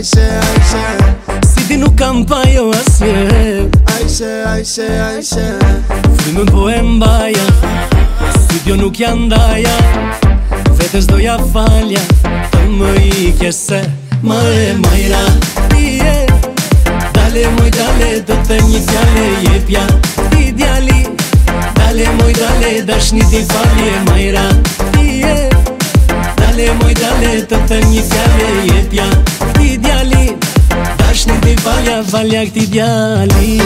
Si ti nuk kam pa jo asje Frymën po e mbaja Studio nuk janë ndaja Vetës doja falja Të më ikje se më e majra Dale moj dale do të një fjale jepja Ideali Dale moj dale dashni ti falje majra Dale moj dale do të një fjale jepja Ideali Dashni ti falja falja këti djali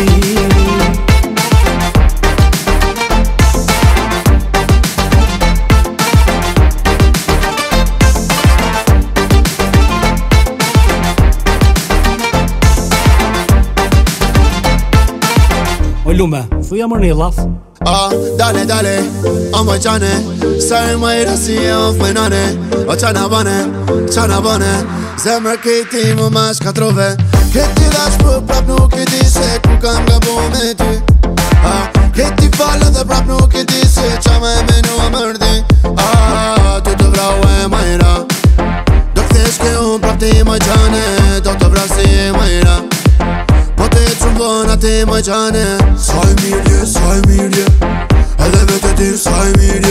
Oj lume, thuja mërë një laf Dale, dale, o moj qane Sërë më i rësi e of me nane O qana bane Zemër këti më ma shkatrove Këti dhash për prap nuk i di se ku kam gabu me ty Këti falë dhe prap nuk i di se qa me menu a mërdi Tu të vrau e majra Do këthesh ke unë prap ti moj qane Do të vrau si e majra Po te trumbon ati moj qane Sa i mirje Edhe vete din sa i mirje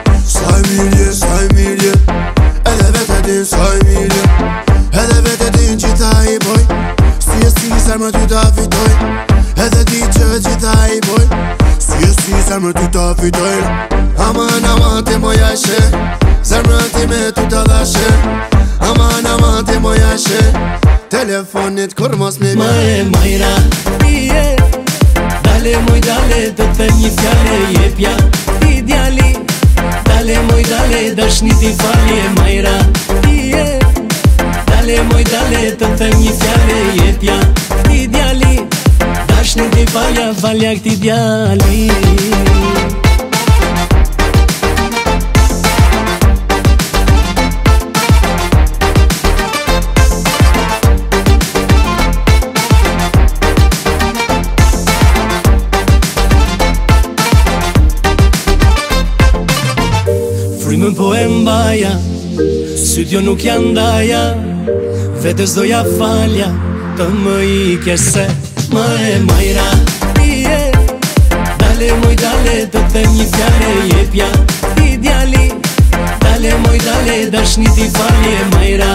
Edhe vete din sa i mirje Edhe vete din gjitha i boj Si zemër ty ta fitoj Edhe di që gjitha i boj Si zemër ty ta fitoj Aman ti moja she Zemër ti me ty ta dhashe Aman ti moja she Telefonit kur mos me Ma e majra Dale moj dale do të një fjale jepja Ideali Dale moj dale dashni ti falje majra Dale moj dale do të një fjale jepja Ideali Dashni ti falja falja këti djali Frymën po e mbaja Sytjo nuk janë ndaja Vetës doja falja Të më ikje se më e majra Dale moj dale do të një fjale jepja Ideali Dale moj dale dashni ti falje majra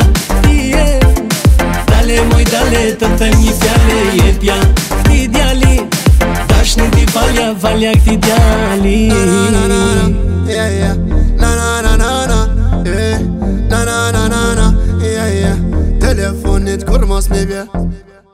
Dale moj dale do të një fjale jepja Ideali Dashni ti falja falja këti djali Telefonit kur mos me bje